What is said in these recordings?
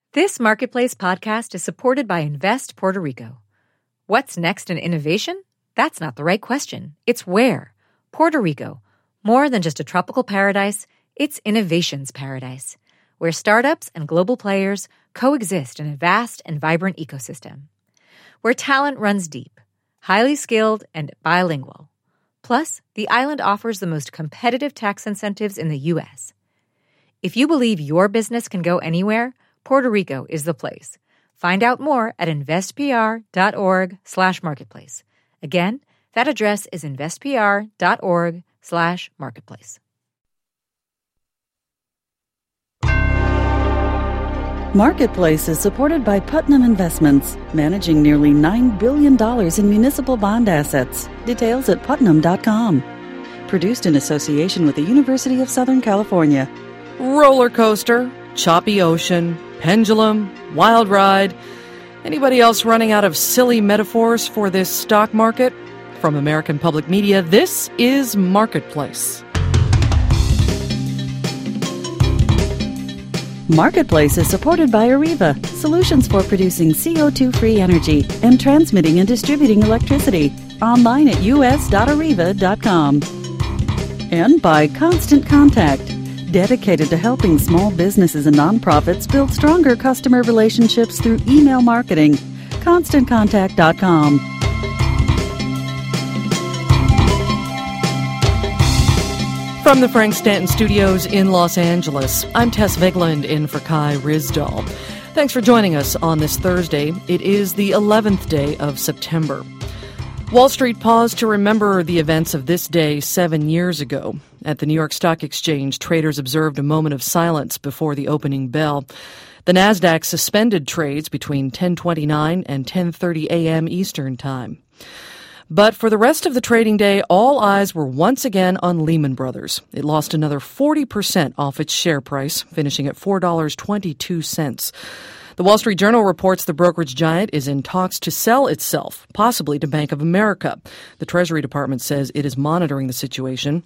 This Marketplace podcast is supported by Invest Puerto Rico. What's next in innovation? That's not the right question. It's where. Puerto Rico. More than just a tropical paradise, it's innovation's paradise, where startups and global players coexist in a vast and vibrant ecosystem. Where talent runs deep, highly skilled, and bilingual. Plus, the island offers the most competitive tax incentives in the U.S. If you believe your business can go anywhere, Puerto Rico is the place. Find out more at investpr.org/marketplace. Again, that address is investpr.org/marketplace. Marketplace is supported by Putnam Investments, managing nearly $9 billion in municipal bond assets. Details at putnam.com. Produced in association with the University of Southern California. Roller coaster, choppy ocean, pendulum, wild ride. Anybody else running out of silly metaphors for this stock market? From American Public Media, this is Marketplace. Marketplace is supported by Areva, solutions for producing CO2-free energy and transmitting and distributing electricity. Online at us.areva.com. And by Constant Contact, dedicated to helping small businesses and nonprofits build stronger customer relationships through email marketing. ConstantContact.com. From the Frank Stanton Studios in Los Angeles, I'm Tess Vigland in for Kai Ryssdal. Thanks for joining us on this Thursday. It is the 11th day of September. Wall Street paused to remember the events of this day 7 years ago. At the New York Stock Exchange, traders observed a moment of silence before the opening bell. The Nasdaq suspended trades between 10:29 and 10:30 a.m. Eastern Time. But for the rest of the trading day, all eyes were once again on Lehman Brothers. It lost another 40% off its share price, finishing at $4.22. The Wall Street Journal reports the brokerage giant is in talks to sell itself, possibly to Bank of America. The Treasury Department says it is monitoring the situation.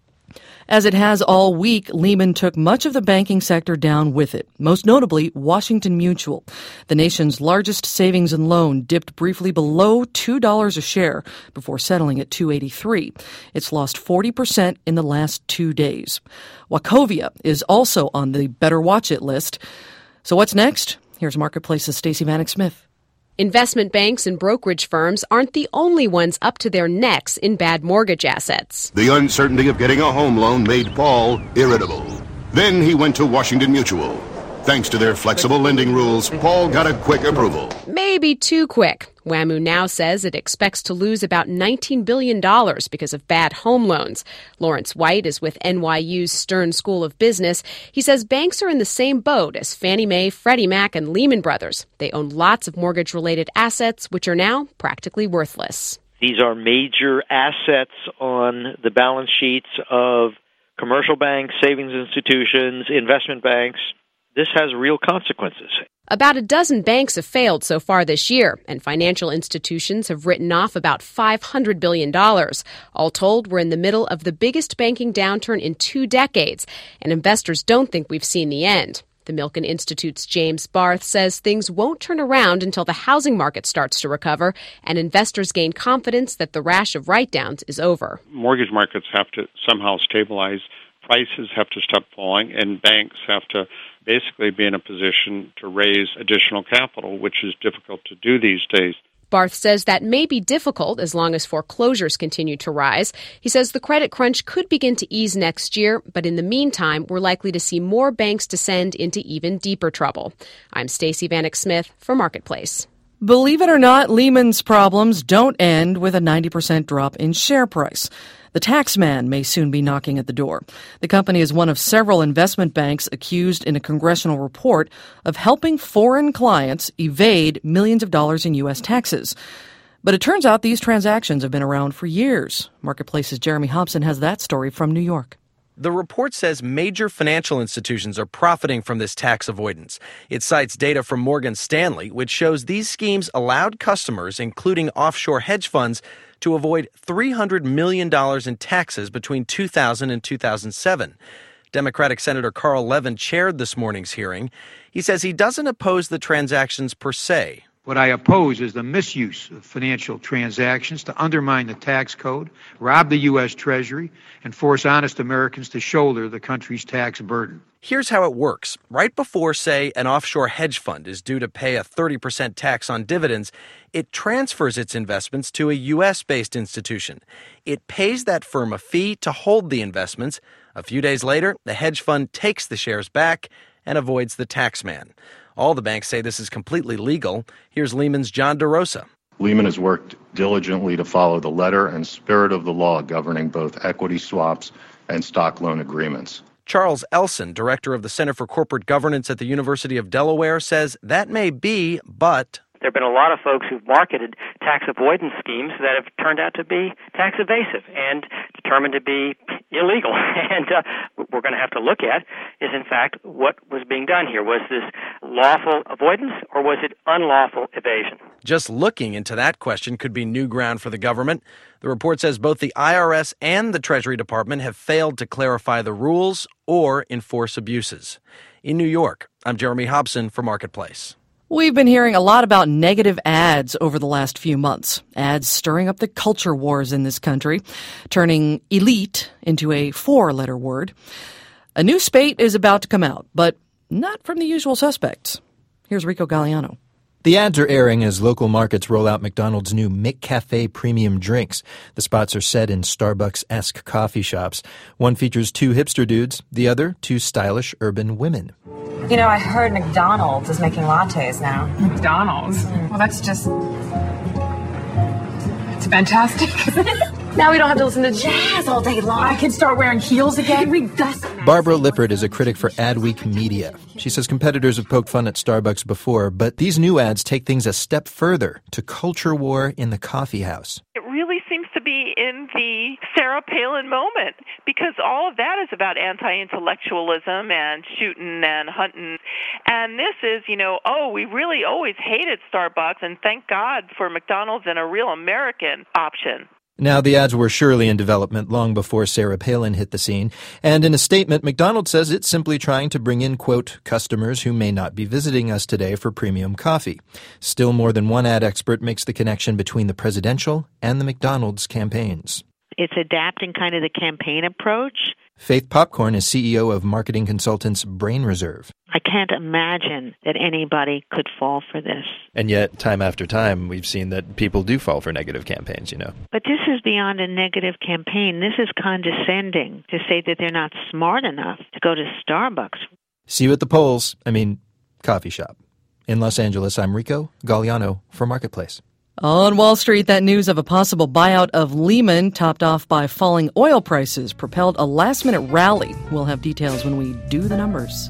As it has all week, Lehman took much of the banking sector down with it, most notably Washington Mutual. The nation's largest savings and loan dipped briefly below $2 a share before settling at $2.83. It's lost 40% in the last 2 days. Wachovia is also on the Better Watch It list. So what's next? Here's Marketplace's Stacey Vanek Smith. Investment banks and brokerage firms aren't the only ones up to their necks in bad mortgage assets. The uncertainty of getting a home loan made Paul irritable. Then he went to Washington Mutual. Thanks to their flexible lending rules, Paul got a quick approval. Maybe too quick. WAMU now says it expects to lose about $19 billion because of bad home loans. Lawrence White is with NYU's Stern School of Business. He says banks are in the same boat as Fannie Mae, Freddie Mac, and Lehman Brothers. They own lots of mortgage-related assets, which are now practically worthless. These are major assets on the balance sheets of commercial banks, savings institutions, investment banks. This has real consequences. About a dozen banks have failed so far this year, and financial institutions have written off about $500 billion. All told, we're in the middle of the biggest banking downturn in 2 decades, and investors don't think we've seen the end. The Milken Institute's James Barth says things won't turn around until the housing market starts to recover and investors gain confidence that the rash of write-downs is over. Mortgage markets have to somehow stabilize. Prices have to stop falling, and banks have to basically be in a position to raise additional capital, which is difficult to do these days. Barth says that may be difficult as long as foreclosures continue to rise. He says the credit crunch could begin to ease next year, but in the meantime, we're likely to see more banks descend into even deeper trouble. I'm Stacey Vanek Smith for Marketplace. Believe it or not, Lehman's problems don't end with a 90% drop in share price. The tax man may soon be knocking at the door. The company is one of several investment banks accused in a congressional report of helping foreign clients evade millions of dollars in U.S. taxes. But it turns out these transactions have been around for years. Marketplace's Jeremy Hobson has that story from New York. The report says major financial institutions are profiting from this tax avoidance. It cites data from Morgan Stanley, which shows these schemes allowed customers, including offshore hedge funds, to avoid $300 million in taxes between 2000 and 2007. Democratic Senator Carl Levin chaired this morning's hearing. He says he doesn't oppose the transactions per se. What I oppose is the misuse of financial transactions to undermine the tax code, rob the U.S. Treasury, and force honest Americans to shoulder the country's tax burden. Here's how it works. Right before, say, an offshore hedge fund is due to pay a 30% tax on dividends, it transfers its investments to a U.S.-based institution. It pays that firm a fee to hold the investments. A few days later, the hedge fund takes the shares back and avoids the tax man. All the banks say this is completely legal. Here's Lehman's John DeRosa. Lehman has worked diligently to follow the letter and spirit of the law governing both equity swaps and stock loan agreements. Charles Elson, director of the Center for Corporate Governance at the University of Delaware, says that may be, but there have been a lot of folks who've marketed tax avoidance schemes that have turned out to be tax evasive and determined to be illegal. And what we're going to have to look at is, in fact, what was being done here. Was this lawful avoidance or was it unlawful evasion? Just looking into that question could be new ground for the government. The report says both the IRS and the Treasury Department have failed to clarify the rules or enforce abuses. In New York, I'm Jeremy Hobson for Marketplace. We've been hearing a lot about negative ads over the last few months. Ads stirring up the culture wars in this country, turning elite into a four-letter word. A new spate is about to come out, but not from the usual suspects. Here's Rico Galliano. The ads are airing as local markets roll out McDonald's new McCafe premium drinks. The spots are set in Starbucks-esque coffee shops. One features two hipster dudes, the other two stylish urban women. You know, I heard McDonald's is making lattes now. McDonald's? Well, that's just... it's fantastic. Now we don't have to listen to jazz all day long. I can start wearing heels again. Barbara Lippert is a critic for Adweek Media. She says competitors have poked fun at Starbucks before, but these new ads take things a step further to culture war in the coffee house. It really seems to be in the Sarah Palin moment, because all of that is about anti-intellectualism and shooting and hunting. And this is, we really always hated Starbucks, and thank God for McDonald's and a real American option. Now, the ads were surely in development long before Sarah Palin hit the scene, and in a statement, McDonald's says it's simply trying to bring in, quote, customers who may not be visiting us today for premium coffee. Still, more than one ad expert makes the connection between the presidential and the McDonald's campaigns. It's adapting kind of the campaign approach. Faith Popcorn is CEO of marketing consultants Brain Reserve. I can't imagine that anybody could fall for this. And yet, time after time, we've seen that people do fall for negative campaigns, But this is beyond a negative campaign. This is condescending to say that they're not smart enough to go to Starbucks. See you at the polls. Coffee shop. In Los Angeles, I'm Rico Galliano for Marketplace. On Wall Street, that news of a possible buyout of Lehman, topped off by falling oil prices, propelled a last-minute rally. We'll have details when we do the numbers.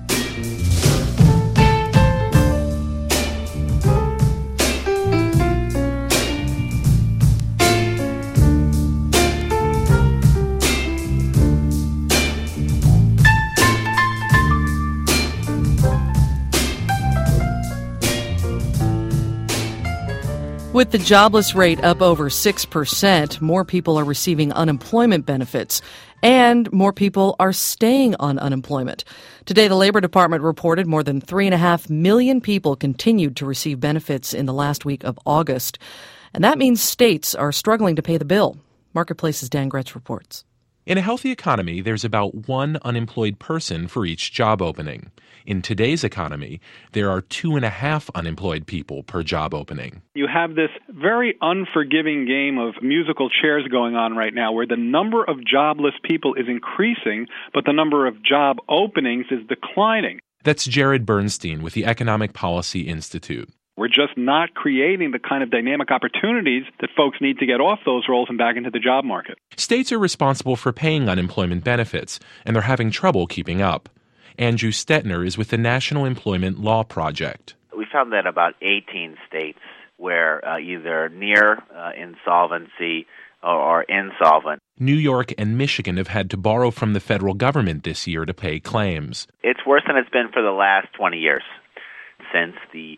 With the jobless rate up over 6%, more people are receiving unemployment benefits, and more people are staying on unemployment. Today, the Labor Department reported more than 3.5 million people continued to receive benefits in the last week of August. And that means states are struggling to pay the bill. Marketplace's Dan Gretz reports. In a healthy economy, there's about one unemployed person for each job opening. In today's economy, there are 2.5 unemployed people per job opening. You have this very unforgiving game of musical chairs going on right now where the number of jobless people is increasing, but the number of job openings is declining. That's Jared Bernstein with the Economic Policy Institute. We're just not creating the kind of dynamic opportunities that folks need to get off those roles and back into the job market. States are responsible for paying unemployment benefits, and they're having trouble keeping up. Andrew Stetner is with the National Employment Law Project. We found that about 18 states were either near insolvency or insolvent. New York and Michigan have had to borrow from the federal government this year to pay claims. It's worse than it's been for the last 20 years since the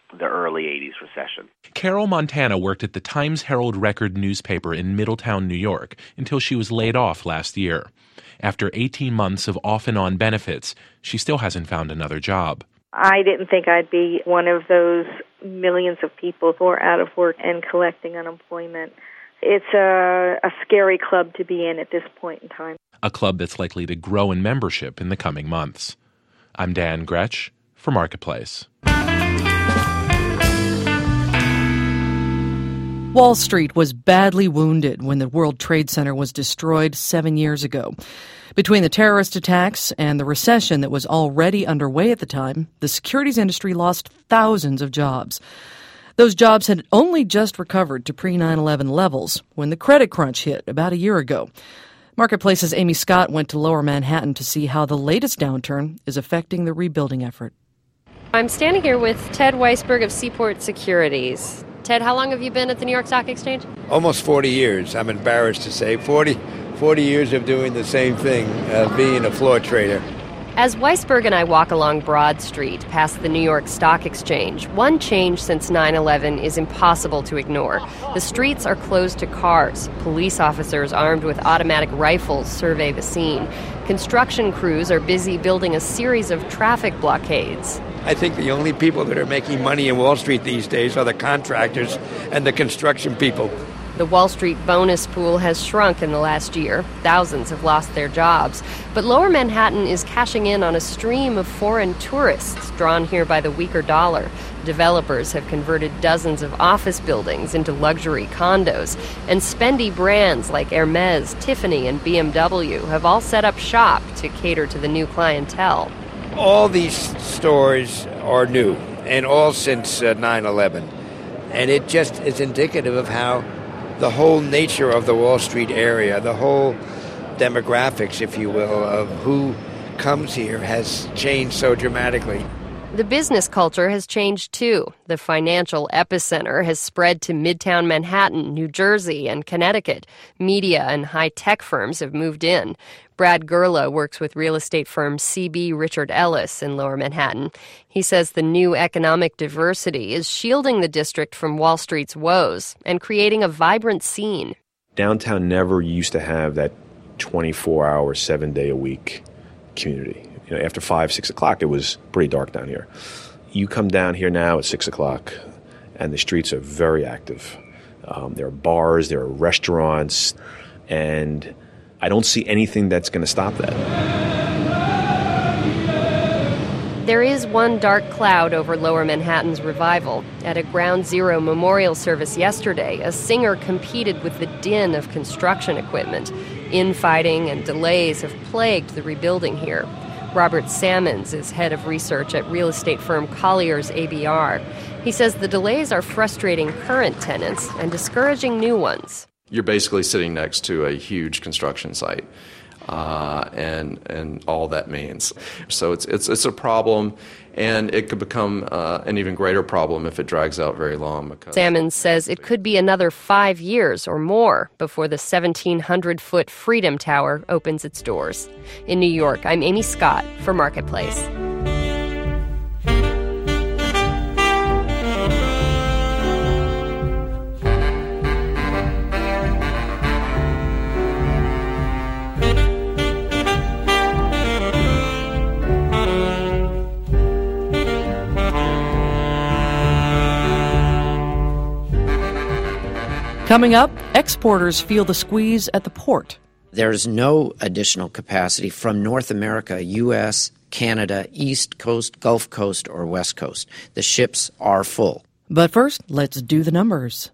the early 80s recession. Carol Montana worked at the Times-Herald-Record newspaper in Middletown, New York, until she was laid off last year. After 18 months of off-and-on benefits, she still hasn't found another job. I didn't think I'd be one of those millions of people who are out of work and collecting unemployment. It's a scary club to be in at this point in time. A club that's likely to grow in membership in the coming months. I'm Dan Gretsch for Marketplace. Wall Street was badly wounded when the World Trade Center was destroyed 7 years ago. Between the terrorist attacks and the recession that was already underway at the time, the securities industry lost thousands of jobs. Those jobs had only just recovered to pre-9/11 levels when the credit crunch hit about a year ago. Marketplace's Amy Scott went to Lower Manhattan to see how the latest downturn is affecting the rebuilding effort. I'm standing here with Ted Weisberg of Seaport Securities. Ted, how long have you been at the New York Stock Exchange? Almost 40 years. I'm embarrassed to say 40 years of doing the same thing, being a floor trader. As Weisberg and I walk along Broad Street past the New York Stock Exchange, one change since 9/11 is impossible to ignore. The streets are closed to cars. Police officers armed with automatic rifles survey the scene. Construction crews are busy building a series of traffic blockades. I think the only people that are making money in Wall Street these days are the contractors and the construction people. The Wall Street bonus pool has shrunk in the last year. Thousands have lost their jobs. But Lower Manhattan is cashing in on a stream of foreign tourists drawn here by the weaker dollar. Developers have converted dozens of office buildings into luxury condos. And spendy brands like Hermes, Tiffany, and BMW have all set up shop to cater to the new clientele. All these stores are new, and all since 9/11. And it just is indicative of how the whole nature of the Wall Street area, the whole demographics, if you will, of who comes here has changed so dramatically. The business culture has changed too. The financial epicenter has spread to Midtown Manhattan, New Jersey, and Connecticut. Media and high-tech firms have moved in. Brad Gerla works with real estate firm CB Richard Ellis in Lower Manhattan. He says the new economic diversity is shielding the district from Wall Street's woes and creating a vibrant scene. Downtown never used to have that 24-hour, 7-day-a-week community. You know, after 5, 6 o'clock, it was pretty dark down here. You come down here now at 6 o'clock, and the streets are very active. There are bars, there are restaurants, and I don't see anything that's going to stop that. There is one dark cloud over Lower Manhattan's revival. At a Ground Zero memorial service yesterday, a singer competed with the din of construction equipment. Infighting and delays have plagued the rebuilding here. Robert Sammons is head of research at real estate firm Colliers ABR. He says the delays are frustrating current tenants and discouraging new ones. You're basically sitting next to a huge construction site, and all that means. So it's a problem, and it could become an even greater problem if it drags out very long. Sammons says it could be another 5 years or more before the 1,700-foot Freedom Tower opens its doors. In New York, I'm Amy Scott for Marketplace. Coming up, exporters feel the squeeze at the port. There's no additional capacity from North America, U.S., Canada, East Coast, Gulf Coast, or West Coast. The ships are full. But first, let's do the numbers.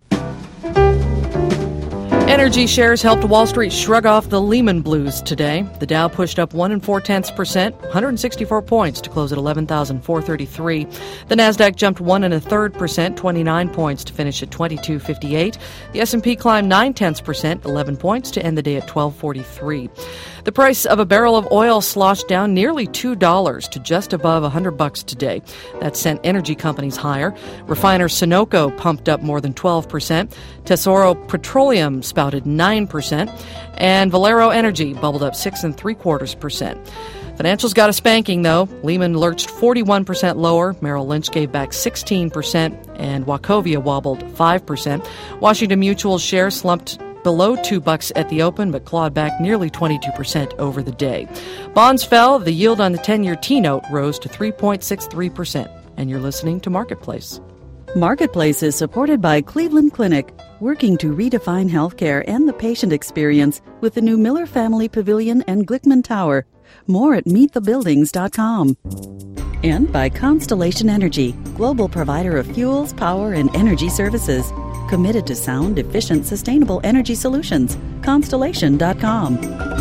Energy shares helped Wall Street shrug off the Lehman blues today. The Dow pushed up 1 0.4%, 164 points to close at 11,433. The Nasdaq jumped 1 1/3%, 29 points to finish at 2258. The S&P climbed 0.9%, 11 points to end the day at 1243. The price of a barrel of oil sloshed down nearly $2 to just above $100 today. That sent energy companies higher. Refiner Sunoco pumped up more than 12%. Tesoro Petroleum spouted 9%, and Valero Energy bubbled up 6 3/4%. Financials got a spanking, though. Lehman lurched 41% lower. Merrill Lynch gave back 16%, and Wachovia wobbled 5%. Washington Mutual's share slumped below $2 at the open, but clawed back nearly 22% over the day. Bonds fell. The yield on the 10-year T-note rose to 3.63%. And you're listening to Marketplace. Marketplace is supported by Cleveland Clinic, working to redefine healthcare and the patient experience with the new Miller Family Pavilion and Glickman Tower. More at meetthebuildings.com. And by Constellation Energy, global provider of fuels, power, and energy services. Committed to sound, efficient, sustainable energy solutions. Constellation.com.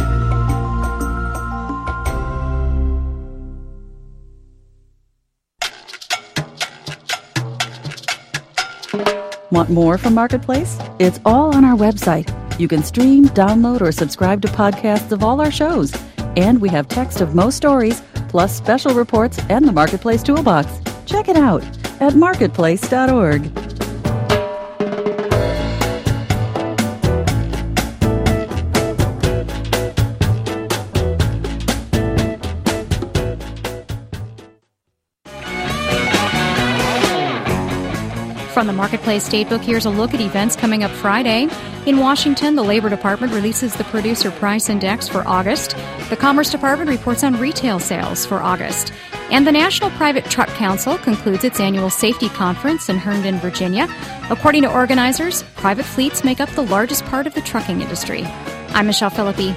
Want more from Marketplace? It's all on our website. You can stream, download, or subscribe to podcasts of all our shows. And we have text of most stories, plus special reports and the Marketplace Toolbox. Check it out at marketplace.org. From the Marketplace Statebook, here's a look at events coming up Friday. In Washington, the Labor Department releases the Producer Price Index for August. The Commerce Department reports on retail sales for August. And the National Private Truck Council concludes its annual safety conference in Herndon, Virginia. According to organizers, private fleets make up the largest part of the trucking industry. I'm Michelle Philippi.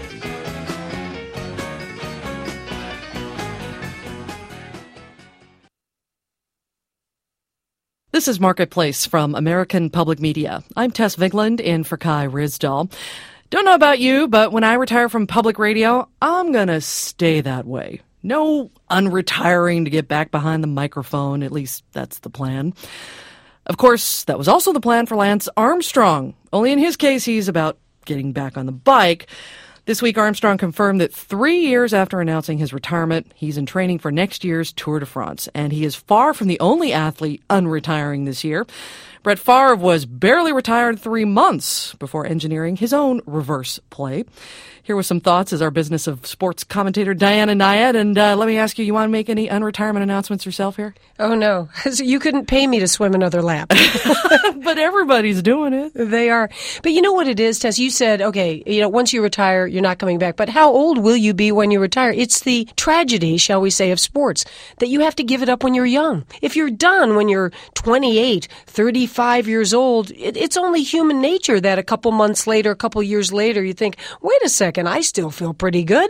This is Marketplace from American Public Media. I'm Tess Vigland in for Kai Rizdal. Don't know about you, but when I retire from public radio, I'm going to stay that way. No unretiring to get back behind the microphone. At least that's the plan. Of course, that was also the plan for Lance Armstrong. Only in his case, he's about getting back on the bike. This week, Armstrong confirmed that 3 years after announcing his retirement, he's in training for next year's Tour de France, and he is far from the only athlete unretiring this year. Brett Favre was barely retired 3 months before engineering his own reverse play. Here with some thoughts is our Business of Sports commentator, Diana Nyad. And let me ask you, you want to make any unretirement announcements yourself here? Oh, no. You couldn't pay me to swim another lap. But everybody's doing it. They are. But you know what it is, Tess? You said, okay, once you retire, you're not coming back. But how old will you be when you retire? It's the tragedy, shall we say, of sports, that you have to give it up when you're young. If you're done when you're 28, 35 years old, it's only human nature that a couple months later, a couple years later, you think, wait a second, I still feel pretty good.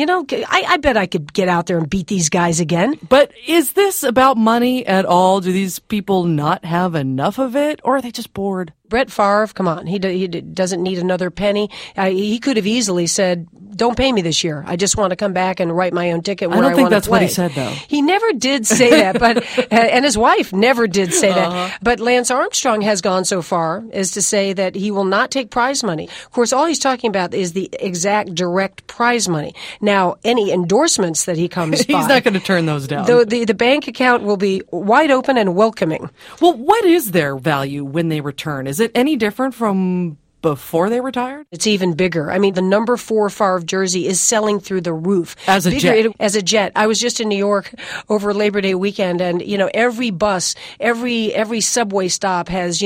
I bet I could get out there and beat these guys again. But is this about money at all? Do these people not have enough of it, or are they just bored? Brett Favre, come on, he doesn't need another penny. He could have easily said, don't pay me this year. I just want to come back and write my own ticket where I want to play. I don't think that's what he said, though. He never did say that, but and his wife never did say that. But Lance Armstrong has gone so far as to say that he will not take prize money. Of course, all he's talking about is the exact direct prize money. Now, any endorsements that he comes by, he's not going to turn those down. The bank account will be wide open and welcoming. Well, what is their value when they return? Is it any different from before they retired? It's even bigger. I mean, the number 4 Favre jersey is selling through the roof. As a jet. As a jet. I was just in New York over Labor Day weekend, and, every bus, every subway stop has,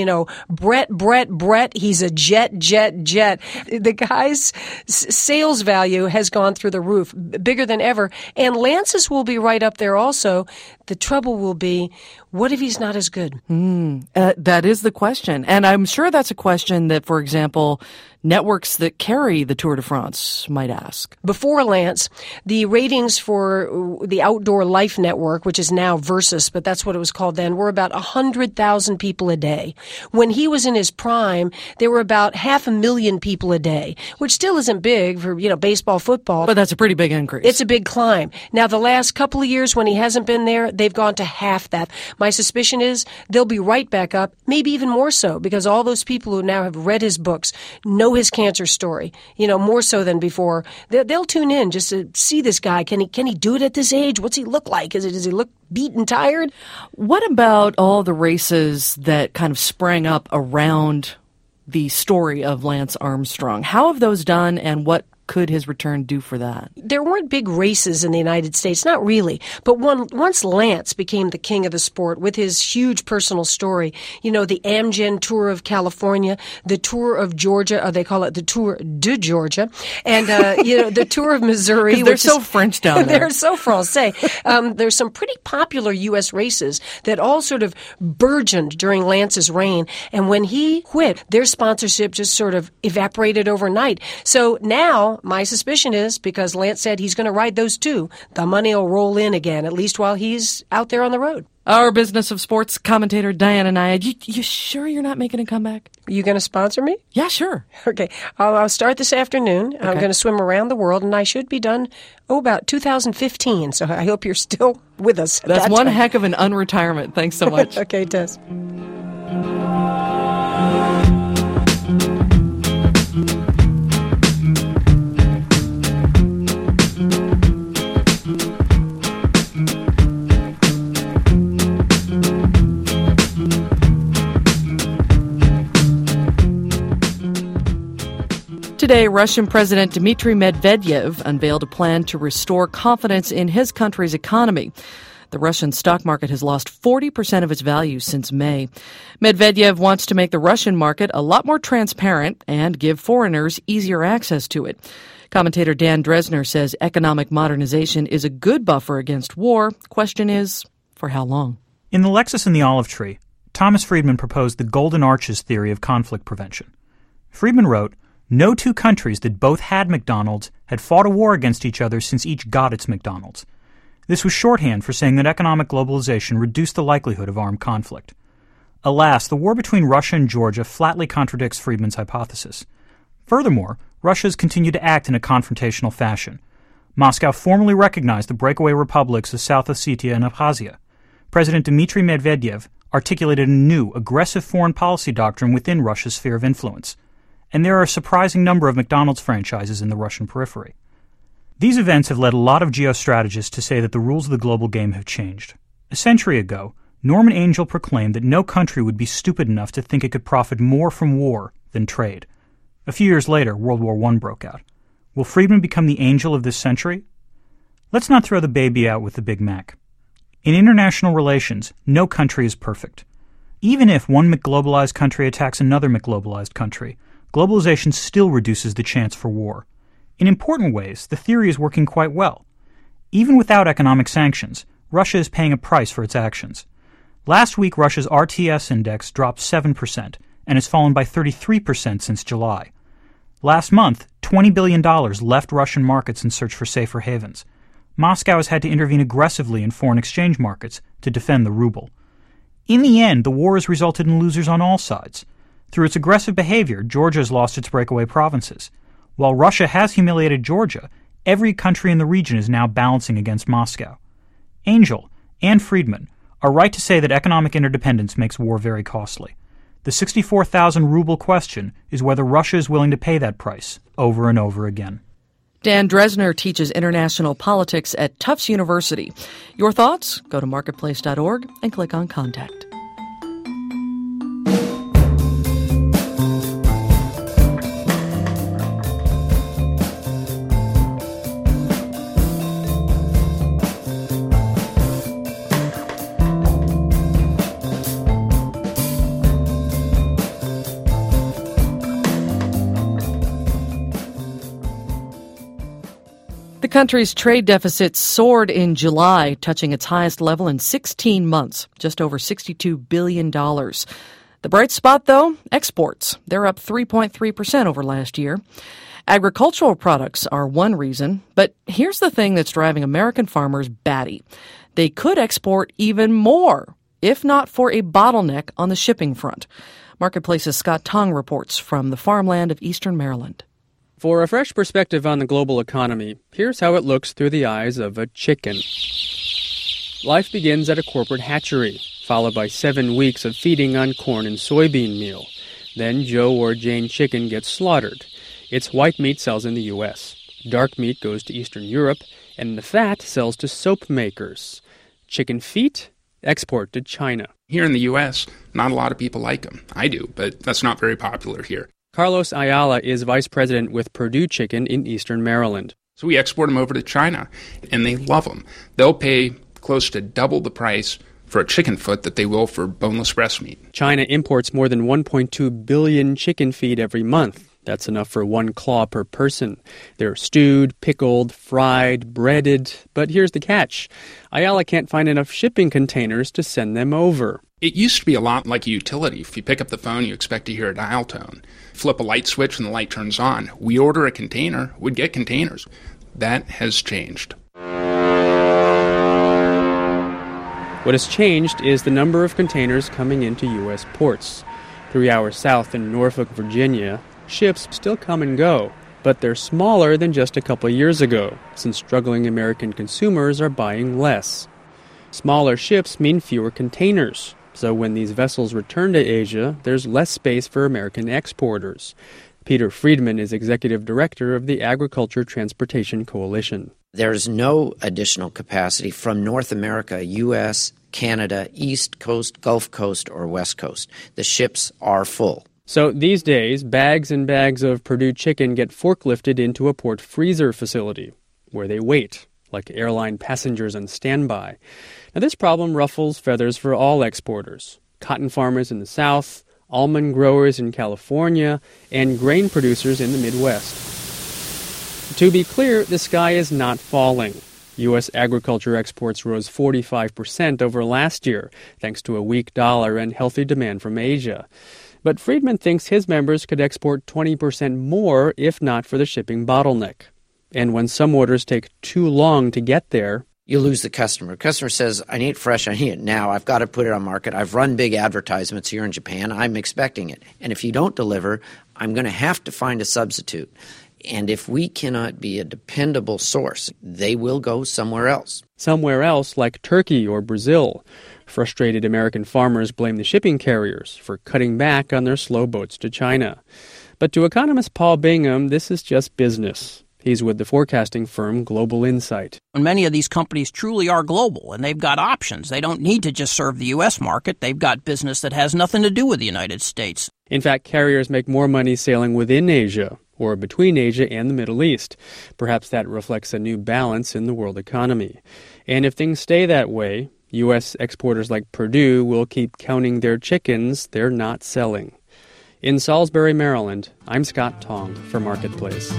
Brett, he's a jet. The guy's sales value has gone through the roof, bigger than ever. And Lance's will be right up there also. The trouble will be, what if he's not as good? That is the question. And I'm sure that's a question that, for example, networks that carry the Tour de France might ask. Before Lance, the ratings for the Outdoor Life Network, which is now Versus, but that's what it was called then, were about 100,000 people a day. When he was in his prime, there were about 500,000 people a day, which still isn't big for, baseball, football. But that's a pretty big increase. It's a big climb. Now, the last couple of years when he hasn't been there, they've gone to half that. My suspicion is they'll be right back up, maybe even more so, because all those people who now have read his books, know his cancer story, more so than before. They'll tune in just to see this guy. Can he do it at this age? What's he look like? Does he look beat and tired? What about all the races that kind of sprang up around the story of Lance Armstrong? How have those done, and what could his return do for that? There weren't big races in the United States, not really. But once Lance became the king of the sport with his huge personal story, you know, the Amgen Tour of California, the Tour of Georgia, or they call it the Tour de Georgia, and, the Tour of Missouri. They're so French down there. They're so Francais. There's some pretty popular U.S. races that all sort of burgeoned during Lance's reign. And when he quit, their sponsorship just sort of evaporated overnight. So now my suspicion is, because Lance said he's going to ride those too, the money will roll in again, at least while he's out there on the road. Our Business of Sports commentator, Diana Nyad. You sure you're not making a comeback? You going to sponsor me? Yeah, sure. Okay. I'll start this afternoon. Okay. I'm going to swim around the world, and I should be done, about 2015. So I hope you're still with us. That's one heck of an unretirement. Thanks so much. Okay, Tess. Today, Russian President Dmitry Medvedev unveiled a plan to restore confidence in his country's economy. The Russian stock market has lost 40% of its value since May. Medvedev wants to make the Russian market a lot more transparent and give foreigners easier access to it. Commentator Dan Dresner says economic modernization is a good buffer against war. Question is, for how long? In The Lexus and the Olive Tree, Thomas Friedman proposed the Golden Arches theory of conflict prevention. Friedman wrote, "No two countries that both had McDonald's had fought a war against each other since each got its McDonald's." This was shorthand for saying that economic globalization reduced the likelihood of armed conflict. Alas, the war between Russia and Georgia flatly contradicts Friedman's hypothesis. Furthermore, Russia has continued to act in a confrontational fashion. Moscow formally recognized the breakaway republics of South Ossetia and Abkhazia. President Dmitry Medvedev articulated a new, aggressive foreign policy doctrine within Russia's sphere of influence. And there are a surprising number of McDonald's franchises in the Russian periphery. These events have led a lot of geostrategists to say that the rules of the global game have changed. A century ago, Norman Angell proclaimed that no country would be stupid enough to think it could profit more from war than trade. A few years later, World War I broke out. Will Friedman become the angel of this century? Let's not throw the baby out with the Big Mac. In international relations, no country is perfect. Even if one McGlobalized country attacks another McGlobalized country, globalization still reduces the chance for war. In important ways, the theory is working quite well. Even without economic sanctions, Russia is paying a price for its actions. Last week, Russia's RTS index dropped 7% and has fallen by 33% since July. Last month, $20 billion left Russian markets in search for safer havens. Moscow has had to intervene aggressively in foreign exchange markets to defend the ruble. In the end, the war has resulted in losers on all sides. Through its aggressive behavior, Georgia has lost its breakaway provinces. While Russia has humiliated Georgia, every country in the region is now balancing against Moscow. Angell and Friedman are right to say that economic interdependence makes war very costly. The 64,000 ruble question is whether Russia is willing to pay that price over and over again. Dan Dresner teaches international politics at Tufts University. Your thoughts? Go to marketplace.org and click on Contact. The country's trade deficit soared in July, touching its highest level in 16 months, just over $62 billion. The bright spot, though, exports. They're up 3.3% over last year. Agricultural products are one reason, but here's the thing that's driving American farmers batty. They could export even more, if not for a bottleneck on the shipping front. Marketplace's Scott Tong reports from the farmland of eastern Maryland. For a fresh perspective on the global economy, here's how it looks through the eyes of a chicken. Life begins at a corporate hatchery, followed by 7 weeks of feeding on corn and soybean meal. Then Joe or Jane chicken gets slaughtered. Its white meat sells in the U.S., dark meat goes to Eastern Europe, and the fat sells to soap makers. Chicken feet export to China. Here in the U.S., not a lot of people like them. I do, but that's not very popular here. Carlos Ayala is vice president with Perdue Chicken in eastern Maryland. So we export them over to China, and they love them. They'll pay close to double the price for a chicken foot that they will for boneless breast meat. China imports more than 1.2 billion chicken feet every month. That's enough for one claw per person. They're stewed, pickled, fried, breaded. But here's the catch. Ayala can't find enough shipping containers to send them over. It used to be a lot like a utility. If you pick up the phone, you expect to hear a dial tone. Flip a light switch and the light turns on. We order a container, we'd get containers. That has changed. What has changed is the number of containers coming into U.S. ports. 3 hours south in Norfolk, Virginia, ships still come and go, but they're smaller than just a couple years ago, since struggling American consumers are buying less. Smaller ships mean fewer containers, so when these vessels return to Asia, there's less space for American exporters. Peter Friedman is executive director of the Agriculture Transportation Coalition. There's no additional capacity from North America, U.S., Canada, East Coast, Gulf Coast, or West Coast. The ships are full. So these days, bags and bags of Perdue chicken get forklifted into a port freezer facility, where they wait, like airline passengers on standby. Now this problem ruffles feathers for all exporters. Cotton farmers in the South, almond growers in California, and grain producers in the Midwest. To be clear, the sky is not falling. U.S. agriculture exports rose 45% over last year, thanks to a weak dollar and healthy demand from Asia. But Friedman thinks his members could export 20% more if not for the shipping bottleneck. And when some orders take too long to get there, you lose the customer. The customer says, I need it fresh, I need it now, I've got to put it on market, I've run big advertisements here in Japan, I'm expecting it. And if you don't deliver, I'm going to have to find a substitute. And if we cannot be a dependable source, they will go somewhere else. Somewhere else like Turkey or Brazil. Frustrated American farmers blame the shipping carriers for cutting back on their slow boats to China. But to economist Paul Bingham, this is just business. He's with the forecasting firm Global Insight. And many of these companies truly are global, and they've got options. They don't need to just serve the U.S. market. They've got business that has nothing to do with the United States. In fact, carriers make more money sailing within Asia, or between Asia and the Middle East. Perhaps that reflects a new balance in the world economy. And if things stay that way, U.S. exporters like Perdue will keep counting their chickens they're not selling. In Salisbury, Maryland, I'm Scott Tong for Marketplace.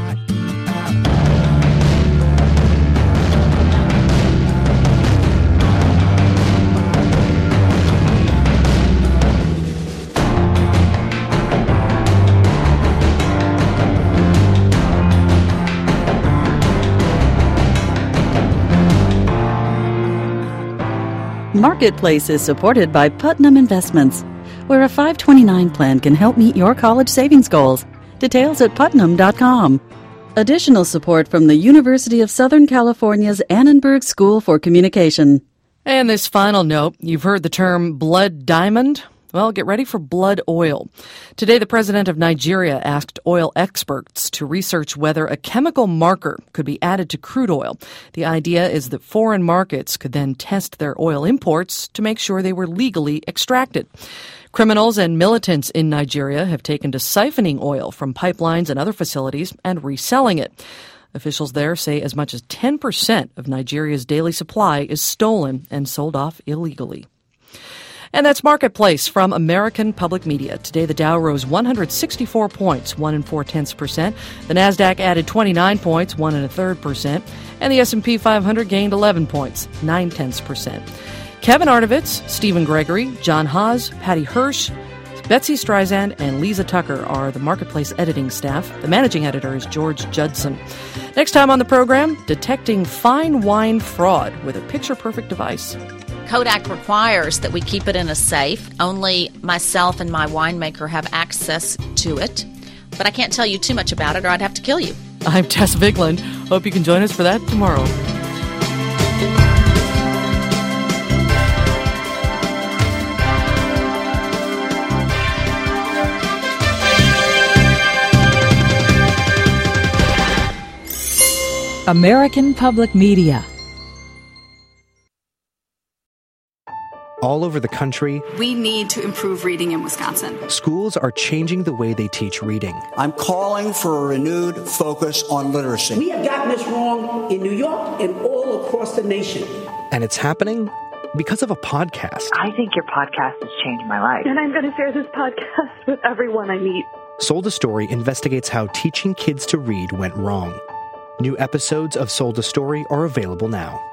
Marketplace is supported by Putnam Investments, where a 529 plan can help meet your college savings goals. Details at putnam.com. Additional support from the University of Southern California's Annenberg School for Communication. And this final note, you've heard the term blood diamond. Well, get ready for blood oil. Today, the president of Nigeria asked oil experts to research whether a chemical marker could be added to crude oil. The idea is that foreign markets could then test their oil imports to make sure they were legally extracted. Criminals and militants in Nigeria have taken to siphoning oil from pipelines and other facilities and reselling it. Officials there say as much as 10% of Nigeria's daily supply is stolen and sold off illegally. And that's Marketplace from American Public Media. Today, the Dow rose 164 points, 1 4/10%. The Nasdaq added 29 points, 1 1/3%. And the S&P 500 gained 11 points, 9/10%. Kevin Arnovitz, Stephen Gregory, John Haas, Patty Hirsch, Betsy Streisand, and Lisa Tucker are the Marketplace editing staff. The managing editor is George Judson. Next time on the program, detecting fine wine fraud with a picture-perfect device. Kodak requires that we keep it in a safe. Only myself and my winemaker have access to it. But I can't tell you too much about it or I'd have to kill you. I'm Tess Vigland. Hope you can join us for that tomorrow. American Public Media. all over the country. We need to improve reading in Wisconsin. Schools are changing the way they teach reading. I'm calling for a renewed focus on literacy. We have gotten this wrong in New York and all across the nation. And it's happening because of a podcast. I think your podcast has changed my life. And I'm going to share this podcast with everyone I meet. Sold a Story investigates how teaching kids to read went wrong. New episodes of Sold a Story are available now.